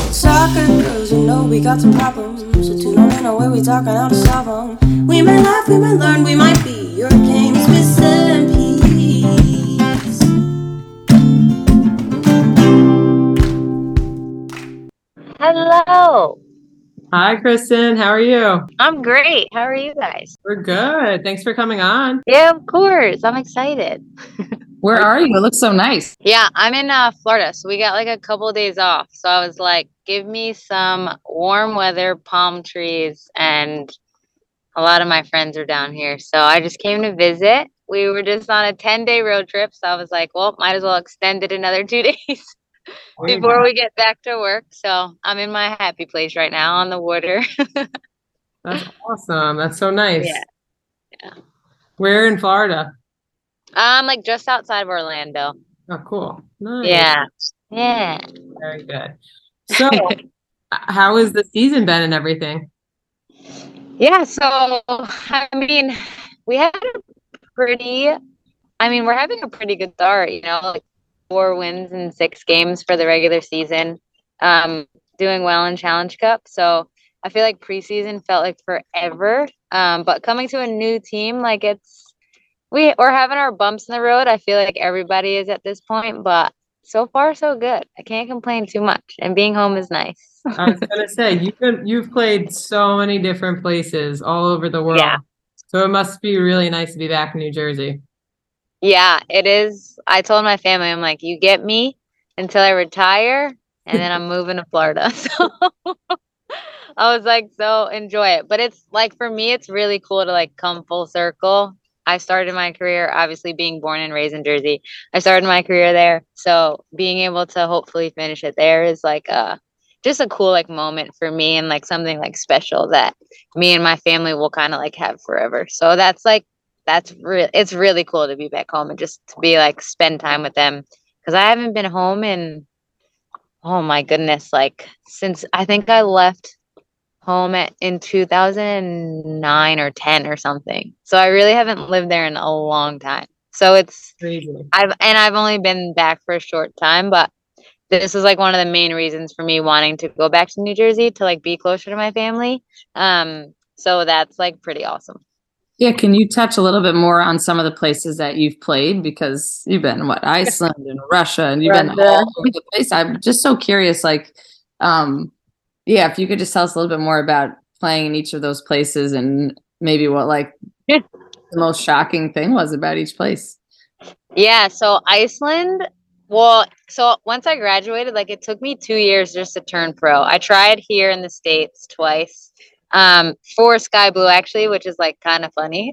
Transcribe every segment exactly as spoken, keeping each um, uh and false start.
Soccer girls, you know we got some problems. So tune on in on where we talking how to solve them. We might laugh, we might learn, we might be your game's missing piece. Hello. Hi, Kristen. How are you? I'm great. How are you guys? We're good. Thanks for coming on. Yeah, of course. I'm excited. Where are you? It looks so nice. Yeah, I'm in uh, Florida, so we got like a couple of days off. So I was like, give me some warm weather, palm trees, and a lot of my friends are down here. So I just came to visit. We were just on a ten day road trip. So I was like, well, might as well extend it another two days before we get back to work. So I'm in my happy place right now on the water. That's awesome. That's so nice. Yeah. Yeah. Where in Florida? I'm like just outside of Orlando. Oh, cool. Nice. Yeah. Yeah. Very good. So, how has the season been and everything? Yeah, so I mean, we had a pretty, I mean, we're having a pretty good start, you know, like four wins in six games for the regular season. Um, doing well in Challenge Cup. So I feel like preseason felt like forever. Um, but coming to a new team, like it's we we're having our bumps in the road. I feel like everybody is at this point, but so far so good. I can't complain too much, and being home is nice. I was gonna say you've been you've played so many different places all over the world. Yeah. So it must be really nice to be back in New Jersey. Yeah, it is. I told my family, I'm like, you get me until I retire, and then I'm moving to Florida. So I was like, so enjoy it. But it's like for me, it's really cool to like come full circle. I started my career, obviously being born and raised in Jersey. I started my career there. So being able to hopefully finish it there is like uh just a cool like moment for me and like something like special that me and my family will kind of like have forever. So that's like that's real it's really cool to be back home and just to be like spend time with them because I haven't been home in oh my goodness, like since I think I left home at, in two thousand nine or ten or something. So I really haven't lived there in a long time. So it's Crazy. I've and I've only been back for a short time, but this is like one of the main reasons for me wanting to go back to New Jersey to like be closer to my family. Um, so that's like pretty awesome. Yeah, can you touch a little bit more on some of the places that you've played? Because you've been what, Iceland and Russia, and you've been all over the place. I'm just so curious, like, um, yeah, if you could just tell us a little bit more about playing in each of those places and maybe what like the most shocking thing was about each place. Yeah, so Iceland, well, so once I graduated, like it took me two years just to turn pro. I tried here in the States twice, um, for Sky Blue actually, which is like kind of funny.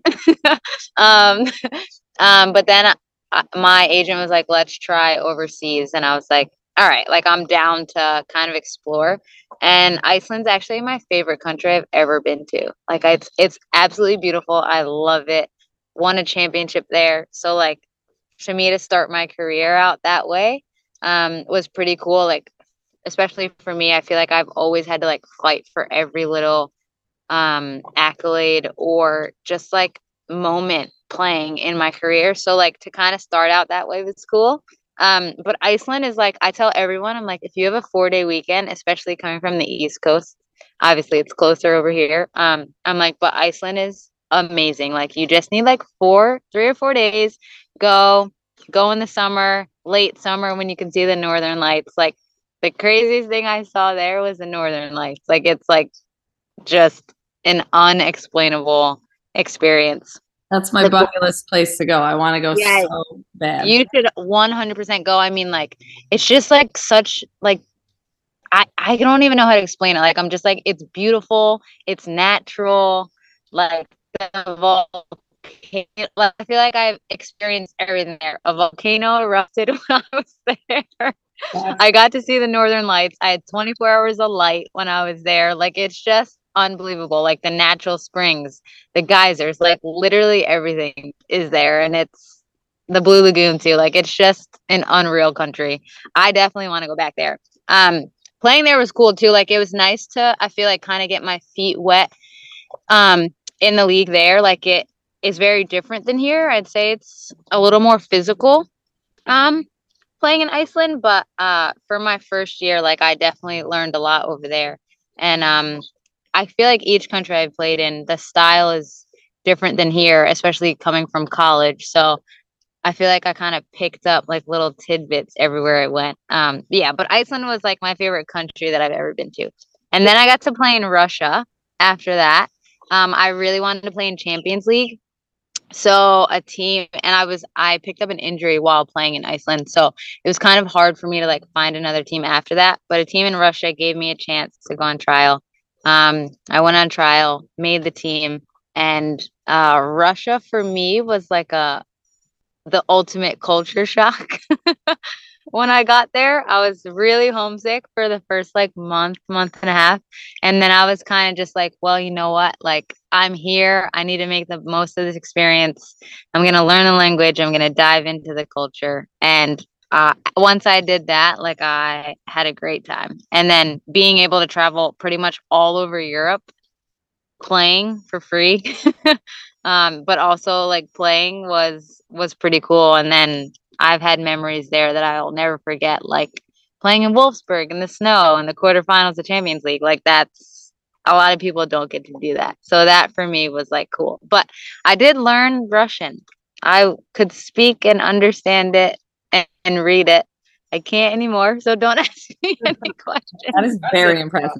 um, um, but then uh, my agent was like, let's try overseas. And I was like, all right, like I'm down to kind of explore. And Iceland's actually my favorite country I've ever been to. Like it's it's absolutely beautiful. I love it. Won a championship there. So like for me to start my career out that way um was pretty cool, like especially for me. I feel like I've always had to like fight for every little um accolade or just like moment playing in my career, so like to kind of start out that way was cool. Um but Iceland is like, I tell everyone, I'm like, if you have a four day weekend, especially coming from the East Coast, obviously it's closer over here, um I'm like, but Iceland is amazing. Like you just need like four three or four days. Go go in the summer, late summer, when you can see the northern lights. Like the craziest thing I saw there was the northern lights. Like it's like just an unexplainable experience. That's my The- bucket list place to go. I want to go Yeah. so bad. You should one hundred percent go. I mean, like it's just like such like I I don't even know how to explain it. Like I'm just like, it's beautiful, it's natural, like the volcano. Like, I feel like I've experienced everything there. A volcano erupted when I was there. I got to see the northern lights. I had twenty-four hours of light when I was there. Like it's just unbelievable. Like the natural springs, the geysers, like literally everything is there. And it's the Blue Lagoon too. Like it's just an unreal country. I definitely want to go back there. Um, playing there was cool too. Like it was nice to, I feel like, kind of get my feet wet um in the league there. Like it is very different than here. I'd say it's a little more physical. Um playing in Iceland, but uh, for my first year, like I definitely learned a lot over there. And um, I feel like each country I've played in, the style is different than here, especially coming from college. So I feel like I kind of picked up like little tidbits everywhere I went. Um, yeah, but Iceland was like my favorite country that I've ever been to. And then I got to play in Russia after that. Um, I really wanted to play in Champions League. So a team, and I was, I picked up an injury while playing in Iceland. So it was kind of hard for me to like find another team after that. But a team in Russia gave me a chance to go on trial. Um, I went on trial, made the team, and uh, Russia for me was like a, the ultimate culture shock. When I got there, I was really homesick for the first like month, month and a half. And then I was kind of just like, well, you know what? Like, I'm here. I need to make the most of this experience. I'm going to learn the language. I'm going to dive into the culture. And uh, once I did that, like, I had a great time. And then being able to travel pretty much all over Europe, playing for free. Um, but also like playing was was pretty cool. And then I've had memories there that I'll never forget, like playing in Wolfsburg in the snow in the quarterfinals of Champions League. Like that's a lot of people don't get to do that. So that for me was like cool. But I did learn Russian. I could speak and understand it and, and read it. I can't anymore, so don't ask me any questions. That is very impressive.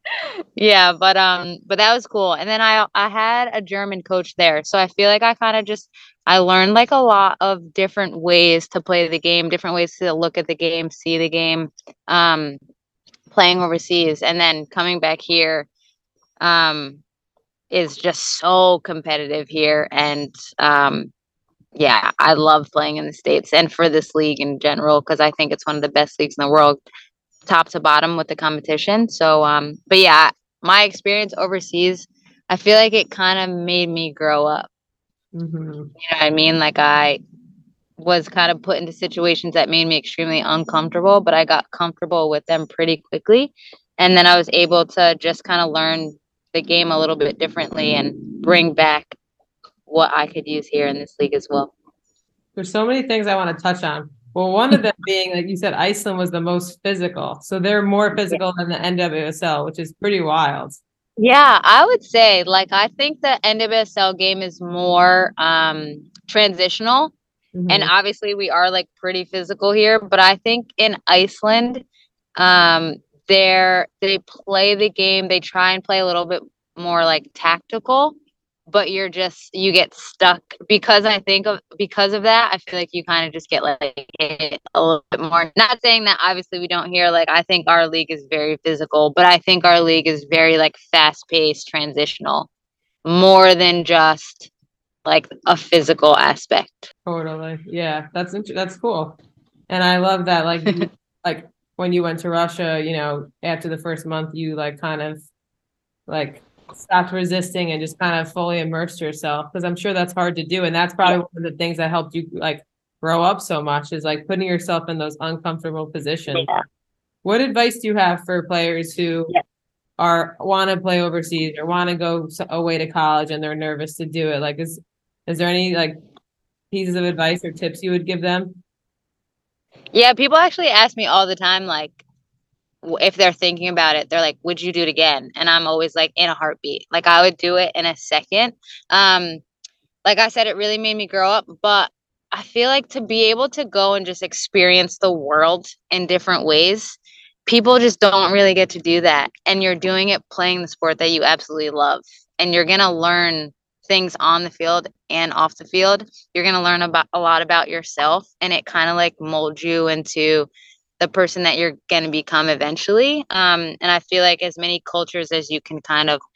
Yeah, but um but that was cool. And then I I had a German coach there. So I feel like I kind of just I learned like a lot of different ways to play the game, different ways to look at the game, see the game, um playing overseas and then coming back here um is just so competitive here and um yeah, I love playing in the States and for this league in general because I think it's one of the best leagues in the world, top to bottom with the competition. So, um, but yeah, my experience overseas, I feel like it kind of made me grow up. Mm-hmm. You know what I mean? Like I was kind of put into situations that made me extremely uncomfortable, but I got comfortable with them pretty quickly. And then I was able to just kind of learn the game a little bit differently and bring back what I could use here in this league as well. There's so many things I want to touch on. Well, one of them being, like you said, Iceland was the most physical. So they're more physical than the N W S L, which is pretty wild. Yeah, I would say, like, I think the N W S L game is more um, transitional. Mm-hmm. And obviously we are like pretty physical here, but I think in Iceland, um, they're, they play the game, they try and play a little bit more like tactical, but you're just, you get stuck because I think of, because of that, I feel like you kind of just get like hit a little bit more. Not saying that obviously we don't hear, like, I think our league is very physical, but I think our league is very like fast paced, transitional, more than just like a physical aspect. Totally. Yeah, that's int- that's cool. And I love that, like, you, like when you went to Russia, you know, after the first month, you like kind of like stopped resisting and just kind of fully immersed yourself because I'm sure that's hard to do. And that's probably one of the things that helped you like grow up so much is like putting yourself in those uncomfortable positions. Yeah. What advice do you have for players who Yeah. are want to play overseas or want to go s- away to college and they're nervous to do it? Like, is is there any like pieces of advice or tips you would give them? Yeah, people actually ask me all the time, like, w- if they're thinking about it, they're like, would you do it again? And I'm always like, in a heartbeat. Like, I would do it in a second. Um, like I said, it really made me grow up, but I feel like to be able to go and just experience the world in different ways, people just don't really get to do that. And you're doing it playing the sport that you absolutely love. And you're going to learn things on the field and off the field. You're going to learn about a lot about yourself, and it kind of like molds you into the person that you're going to become eventually. Um, and I feel like as many cultures as you can kind of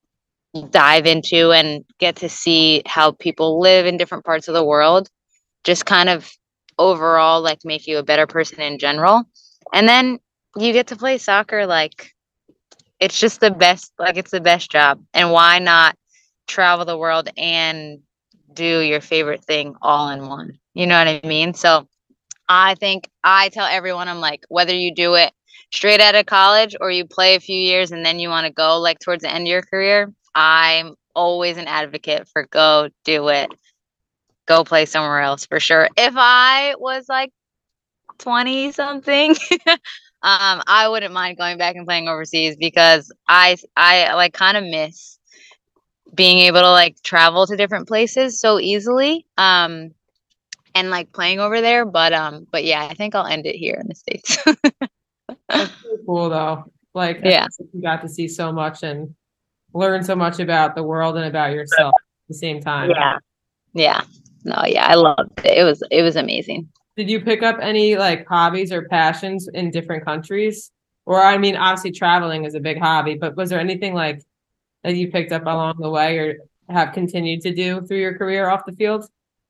dive into and get to see how people live in different parts of the world, just kind of overall like make you a better person in general. And then you get to play soccer. Like, it's just the best, like it's the best job. And why not travel the world and do your favorite thing all in one? You know what I mean? So I think I tell everyone, I'm like, whether you do it straight out of college or you play a few years and then you want to go like towards the end of your career, I'm always an advocate for go do it. Go play somewhere else for sure. If I was like twenty something, um, I wouldn't mind going back and playing overseas because I I like kind of miss being able to like travel to different places so easily. Um, and like playing over there. But um, but yeah, I think I'll end it here in the States. That's so cool though. Like I Yeah. think you got to see so much and learn so much about the world and about yourself at the same time. Yeah. Yeah. No, yeah, I loved it. It was it was amazing. Did you pick up any like hobbies or passions in different countries? Or I mean, obviously traveling is a big hobby, but was there anything like that you picked up along the way or have continued to do through your career off the field?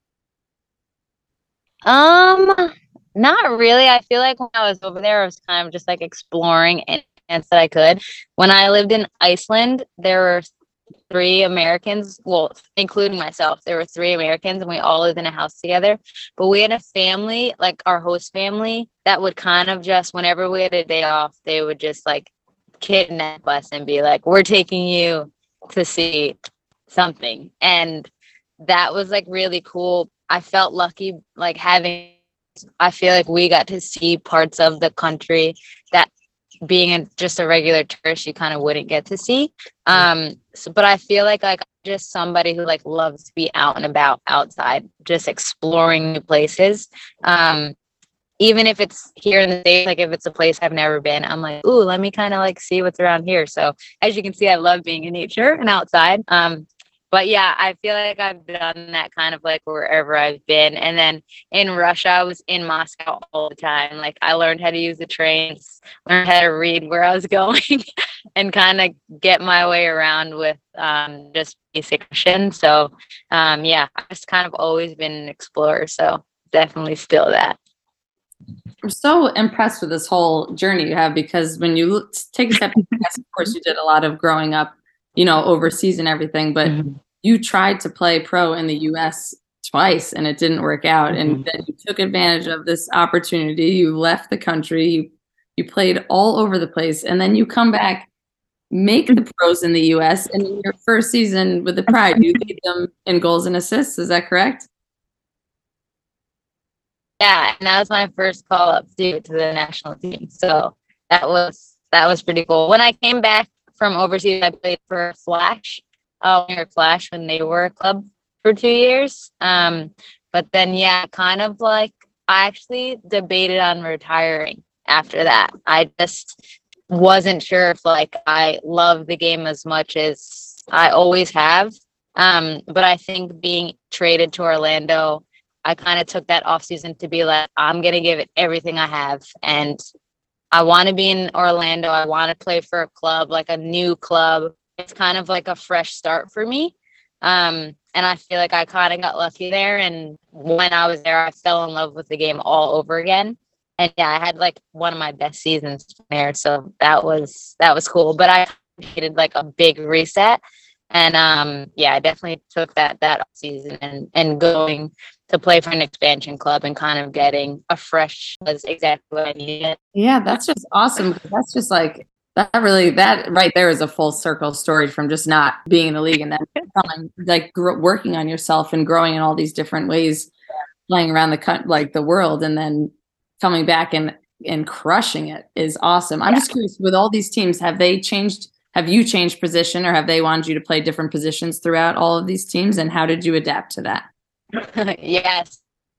Um, not really. I feel like when I was over there, I was kind of just like exploring any chance that I could. When I lived in Iceland, there were three Americans, well, including myself, there were three Americans and we all lived in a house together. But we had a family, like our host family, that would kind of just, whenever we had a day off, they would just like kidnap us and be like, we're taking you to see something. And that was like really cool. I felt lucky, like having, I feel like we got to see parts of the country that being a, just a regular tourist, you kind of wouldn't get to see. Um, so, but I feel like like just somebody who like loves to be out and about outside, just exploring new places. Um, even if it's here in the States, like if it's a place I've never been, I'm like, ooh, let me kind of like see what's around here. So as you can see, I love being in nature and outside. Um, but yeah, I feel like I've done that kind of like wherever I've been. And then in Russia, I was in Moscow all the time. Like I learned how to use the trains, learned how to read where I was going and kind of get my way around with um, just basic Russian. So um, yeah, I've just kind of always been an explorer. So definitely still that. I'm so impressed with this whole journey you have because when you look, take a step back, of course, you did a lot of growing up, you know, overseas and everything, but mm-hmm. you tried to play pro in the U S twice and it didn't work out. Mm-hmm. And then you took advantage of this opportunity. You left the country, you, you played all over the place, and then you come back, make the pros in the U S, and in your first season with the Pride, you lead them in goals and assists. Is that correct? Yeah, and that was my first call up too to the national team. So that was that was pretty cool. When I came back from overseas, I played for Flash, uh, New York Flash, when they were a club for two years. Um, but then, yeah, kind of like I actually debated on retiring after that. I just wasn't sure if like I love the game as much as I always have. Um, but I think being traded to Orlando, I kind of took that off season to be like, I'm going to give it everything I have. And I want to be in Orlando. I want to play for a club, like a new club. It's kind of like a fresh start for me. Um, and I feel like I kind of got lucky there. And when I was there, I fell in love with the game all over again. And yeah, I had like one of my best seasons there. So that was, that was cool. But I needed like a big reset. And um, yeah, I definitely took that, that season and, and going to play for an expansion club and kind of getting a fresh was exactly what I needed. Yeah, that's just awesome. That's just like, that really, that right there is a full circle story from just not being in the league and then coming, like gr- working on yourself and growing in all these different ways, playing around the like the world, and then coming back and and crushing it is awesome. I'm yeah. just curious, with all these teams, have they changed? Have you changed position, or have they wanted you to play different positions throughout all of these teams? And how did you adapt to that? Yes.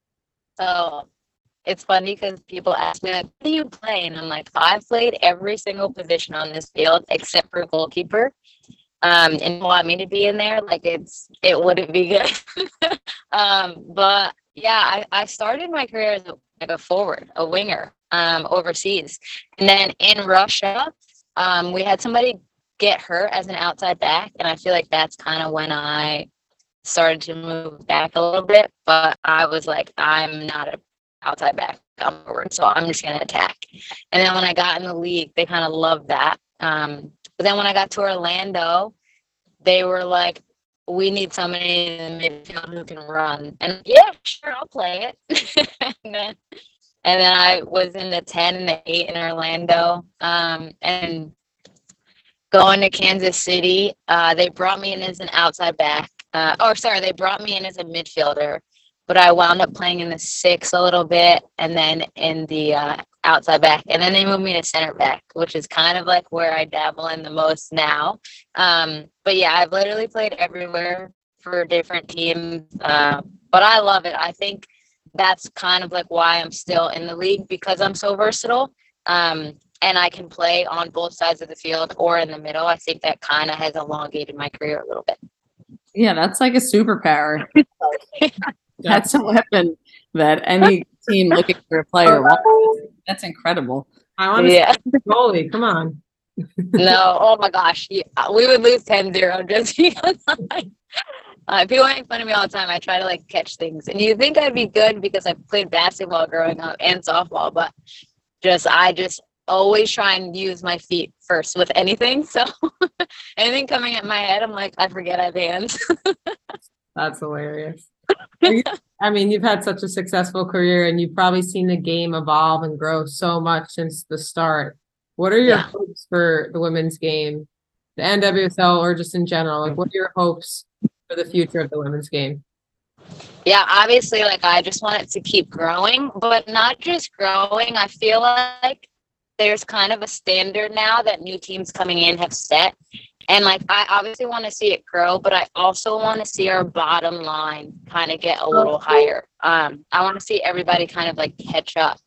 So it's funny because people ask me, like, what do you play? And I'm like, I've played every single position on this field except for goalkeeper. Um, and you want me to be in there, like it's it wouldn't be good. um, but yeah, I, I started my career as a, like a forward, a winger, um, overseas. And then in Russia, um, we had somebody get hurt as an outside back. And I feel like that's kind of when I started to move back a little bit, but I was like, I'm not an outside back, I'm forward, so I'm just going to attack. And then when I got in the league, they kind of loved that. Um, but then when I got to Orlando, they were like, we need somebody in the midfield who can run. And yeah, sure, I'll play it. and, then, and then I was in the ten and the eight in Orlando. Um, and going to Kansas City, uh, they brought me in as an outside back. Uh, or sorry, they brought me in as a midfielder, but I wound up playing in the six a little bit and then in the uh, outside back. And then they moved me to center back, which is kind of like where I dabble in the most now. Um, but yeah, I've literally played everywhere for different teams. Uh, but I love it. I think that's kind of like why I'm still in the league, because I'm so versatile. Um, and I can play on both sides of the field or in the middle. I think that kind of has elongated my career a little bit. Yeah, that's like a superpower. That's a weapon that any team looking for a player wants. That's incredible. I want to Yeah. see the goalie. Come on. No, oh my gosh. Yeah, we would lose ten zero just because I, uh, people make fun of me all the time. I try to like catch things. And you think I'd be good because I played basketball growing up and softball, but just I just always try and use my feet first with anything. So anything coming at my head, I'm like, I forget I have hands. That's hilarious. You, I mean, you've had such a successful career and you've probably seen the game evolve and grow so much since the start. What are your Yeah. hopes for the women's game, the N W S L, or just in general? Like, what are your hopes for the future of the women's game? Yeah, obviously, like I just want it to keep growing, but not just growing. I feel like there's kind of a standard now that new teams coming in have set. And like, I obviously want to see it grow, but I also want to see our bottom line kind of get a little higher. Um, I want to see everybody kind of like catch up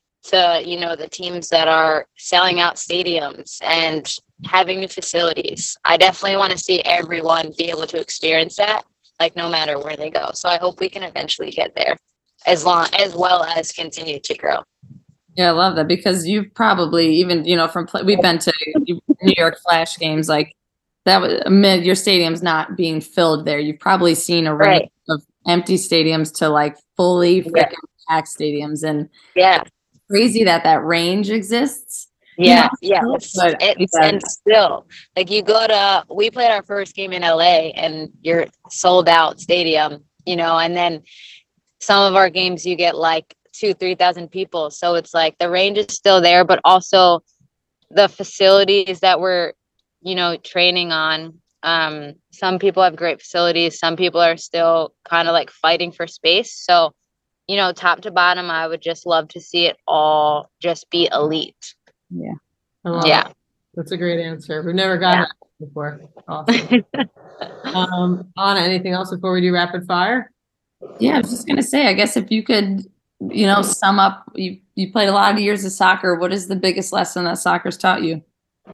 to, you know, the teams that are selling out stadiums and having new facilities. I definitely want to see everyone be able to experience that, like no matter where they go. So I hope we can eventually get there, as long as well as continue to grow. Yeah, I love that, because you've probably even, you know, from play, we've been to New York Flash games, like that was amid your stadium's not being filled there. You've probably seen a range Right. of empty stadiums to like fully Yeah. freaking packed stadiums, and Yeah. crazy that that range exists. Yeah, You know, yeah, it's, but it's yeah. and still, like you go to, we played our first game in L A and you're sold out stadium, you know, and then some of our games you get like two, three thousand people. So it's like the range is still there, but also the facilities that we're, you know, training on. Um, some people have great facilities. Some people are still kind of like fighting for space. So, you know, top to bottom, I would just love to see it all just be elite. Yeah. I love Yeah. it. That's a great answer. We've never gotten Yeah. that before. Awesome. um, Anna, anything else before we do rapid fire? Yeah, I was just gonna say, I guess if you could, you know, sum up, you you played a lot of years of soccer. What is the biggest lesson that soccer's taught you?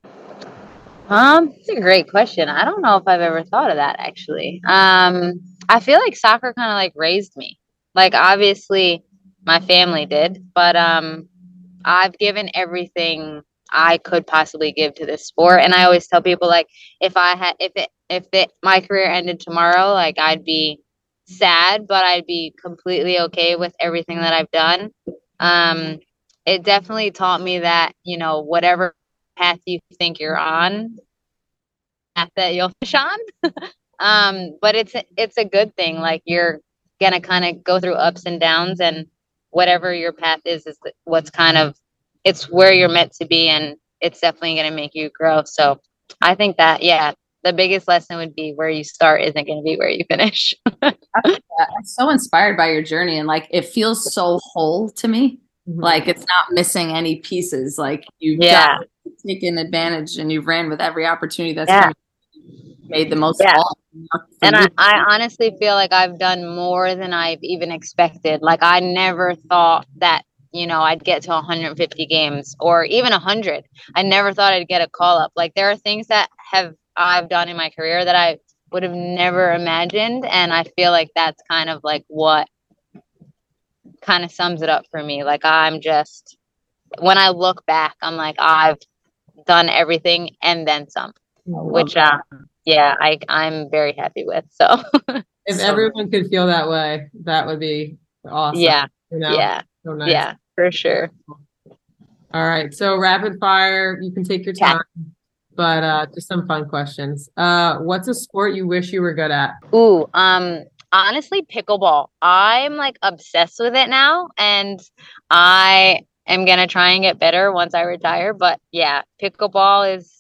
Um, it's a great question. I don't know if I've ever thought of that actually. Um, I feel like soccer kind of like raised me. Like obviously my family did, but um I've given everything I could possibly give to this sport. And I always tell people like if I had if it if it my career ended tomorrow, like I'd be sad, but I'd be completely okay with everything that I've done. Um, it definitely taught me that, you know, whatever path you think you're on, path that you'll fish on. um, but it's a, it's a good thing. Like you're gonna kind of go through ups and downs, and whatever your path is, is what's kind of it's where you're meant to be, and it's definitely gonna make you grow. So I think that yeah, the biggest lesson would be where you start isn't gonna be where you finish. I'm so inspired by your journey, and like it feels so whole to me. Mhm. Like it's not missing any pieces. Like you've Yeah. just taken advantage and you've ran with every opportunity that's Yeah. come, made the most Yeah. of all. For And you. I, I honestly feel like I've done more than I've even expected. Like I never thought that, you know, I'd get to one hundred fifty games or even one hundred. I never thought I'd get a call up. Like there are things that have I've done in my career that I would have never imagined. And I feel like that's kind of like what kind of sums it up for me. Like I'm just, when I look back, I'm like, I've done everything and then some, which, uh, yeah, I, I'm very happy with. So, If So- everyone could feel that way, that would be awesome. yeah, You know? yeah, So nice. yeah, for sure. All right. So rapid fire, you can take your Yeah. time, but uh, just some fun questions. Uh, what's a sport you wish you were good at? Ooh, um, honestly, pickleball. I'm like obsessed with it now, and I am gonna try and get better once I retire. But yeah, pickleball is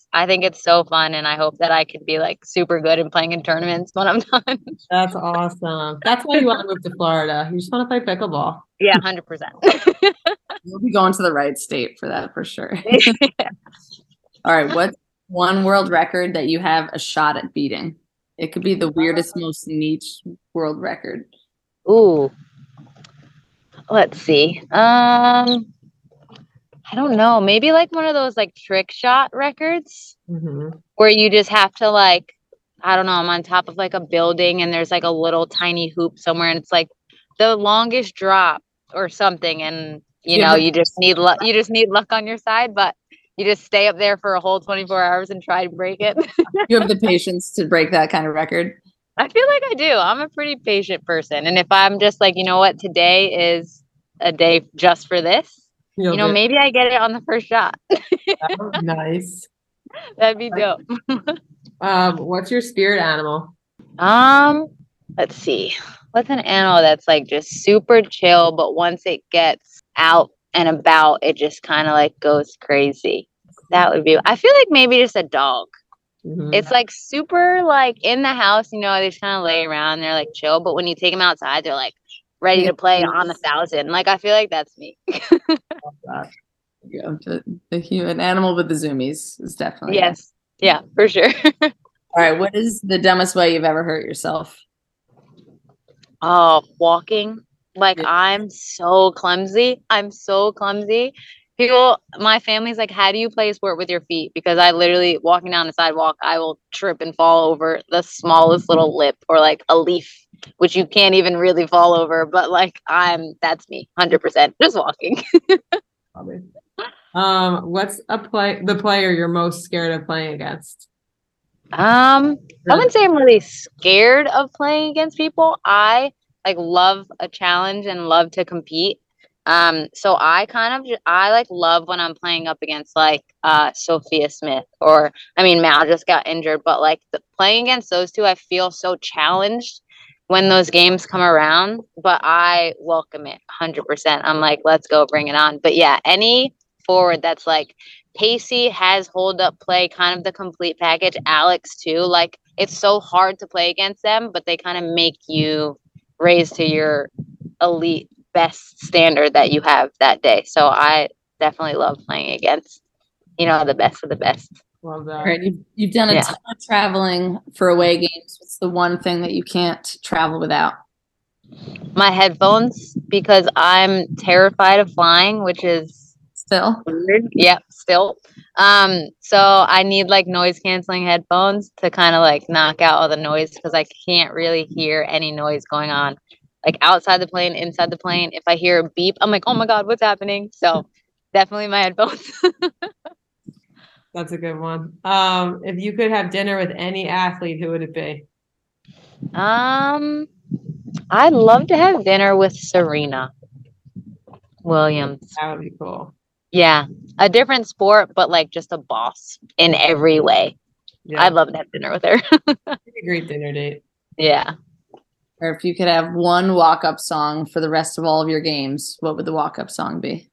I think it's so fun, and I hope that I could be like super good in playing in tournaments when I'm done. That's awesome. That's why you want to move to Florida. You just want to play pickleball. Yeah, one hundred percent. You'll be going to the right state for that for sure. All right. What's one world record that you have a shot at beating? It could be the weirdest, most niche world record. Ooh. Let's see. Um, I don't know. Maybe like one of those like trick shot records Mm-hmm. where you just have to like, I don't know, I'm on top of like a building and there's like a little tiny hoop somewhere and it's like the longest drop or something. And you Yeah, know, but- you just need luck. You just need luck on your side, but you just stay up there for a whole twenty-four hours and try to break it. You have the patience to break that kind of record. I feel like I do. I'm a pretty patient person. And if I'm just like, you know what, today is a day just for this, You'll you know, do- maybe I get it on the first shot. Nice. That'd be dope. Um, what's your spirit animal? Um, let's see. What's an animal that's like just super chill, but once it gets out and about, it just kind of like goes crazy. That would be, I feel like maybe just a dog. Mhm. It's like super like in the house, you know, they just kind of lay around, they're like chill, but when you take them outside, they're like ready to play on a thousand. Like I feel like that's me. Yeah, the, the human animal with the zoomies is definitely it. Yes. Yeah, for sure. All right. What is the dumbest way you've ever hurt yourself? Oh, walking. Like Yeah. I'm so clumsy. I'm so clumsy. People, my family's like, how do you play a sport with your feet? Because I literally walking down the sidewalk, I will trip and fall over the smallest little lip or like a leaf, which you can't even really fall over. But like I'm, that's me, one hundred percent just walking. Probably. Um, what's a play the player you're most scared of playing against? Um, I wouldn't say I'm really scared of playing against people. I like love a challenge and love to compete. Um, so I kind of ju- I like love when I'm playing up against like uh Sophia Smith or I mean Mal just got injured, but like the, playing against those two, I feel so challenged when those games come around. But I welcome it one hundred percent. I'm like, let's go, bring it on. But yeah, any forward that's like Pacey has hold up play, kind of the complete package. Alex too. Like it's so hard to play against them, but they kind of make you raise to your elite best standard that you have that day. So I definitely love playing against, you know, the best of the best. Love that. All right. You've, you've done a Yeah. ton of traveling for away games. What's the one thing that you can't travel without? My headphones, because I'm terrified of flying, which is Still? weird. Yep, still. Um, so I need like noise canceling headphones to kind of like knock out all the noise because I can't really hear any noise going on. Like outside the plane, inside the plane. If I hear a beep, I'm like, oh my God, what's happening? So definitely my headphones. That's a good one. Um, if you could have dinner with any athlete, who would it be? um, I'd love to have dinner with Serena Williams. That would be cool. Yeah, a different sport, but like just a boss in every way. Yeah, I'd love to have dinner with her. it'd be a great dinner date. Yeah. Or if you could have one walk-up song for the rest of all of your games, what would the walk-up song be?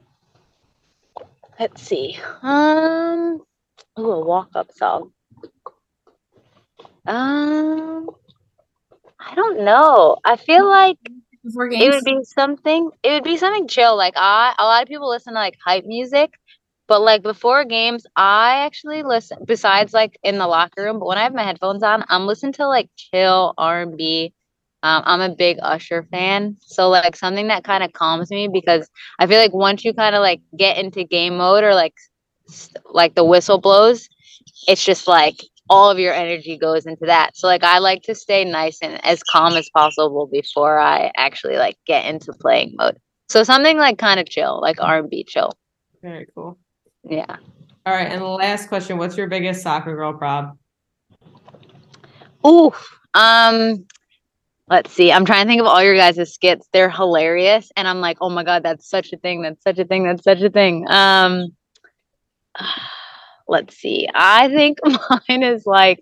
Let's see. Um, ooh, a walk-up song. Um, I don't know. I feel like Before it games? would be something. It would be something chill. Like I, a lot of people listen to like hype music, but like before games, I actually listen. Besides like in the locker room, but when I have my headphones on, I'm listening to like chill R and B. Um, I'm a big Usher fan, so like something that kind of calms me because I feel like once you kind of like get into game mode or like s- like the whistle blows, it's just like all of your energy goes into that. So like I like to stay nice and as calm as possible before I actually like get into playing mode. So something like kind of chill, like R and B chill. Very cool. Yeah. All right, and the last question: what's your biggest soccer girl prob? Ooh. Um. Let's see. I'm trying to think of all your guys' skits. They're hilarious, and I'm like, oh my God, that's such a thing. That's such a thing. That's such a thing. Um. Let's see. I think mine is like,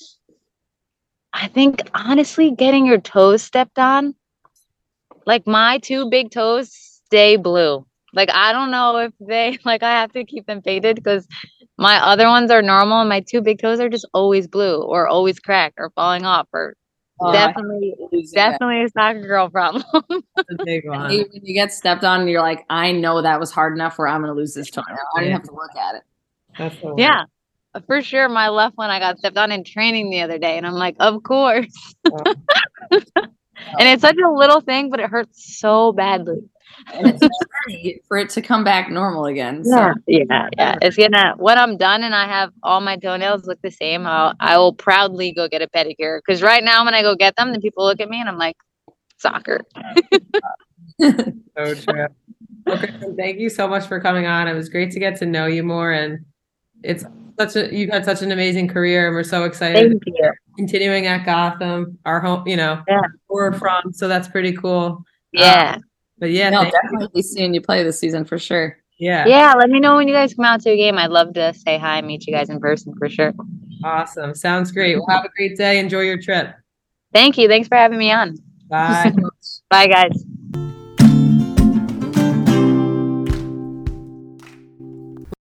I think honestly, getting your toes stepped on. Like my two big toes stay blue. Like I don't know if they like I have to keep them faded because my other ones are normal, and my two big toes are just always blue or always cracked or falling off or Oh, I definitely, hate losing that. definitely a soccer girl problem. That's a big I one. hate when you get stepped on and you're like, I know that was hard enough where I'm going to lose this toe now. I didn't Yeah. have to look at it. That's the worst. Yeah, for sure. My left one I got stepped on in training the other day, and I'm like, of course. Oh. And it's such a little thing, but it hurts so badly. And it's funny for it to come back normal again. So Yeah, yeah, yeah. It's gonna when I'm done and I have all my toenails look the same, I'll I will proudly go get a pedicure. Because right now when I go get them, then people look at me and I'm like, soccer. So true. Okay, so thank you so much for coming on. It was great to get to know you more, and it's such a you've had such an amazing career, and we're so excited. Thank you. Continuing at Gotham, our home, you know, Yeah. where we're from, so that's pretty cool. Yeah. Um, but yeah, no, thank you. definitely seeing you play this season for sure. Yeah, Yeah, let me know when you guys come out to a game. I'd love to say hi and meet you guys in person for sure. awesome. Sounds great. Well, have a great day. Enjoy your trip. Thank you. Thanks for having me on. Bye. Bye, guys.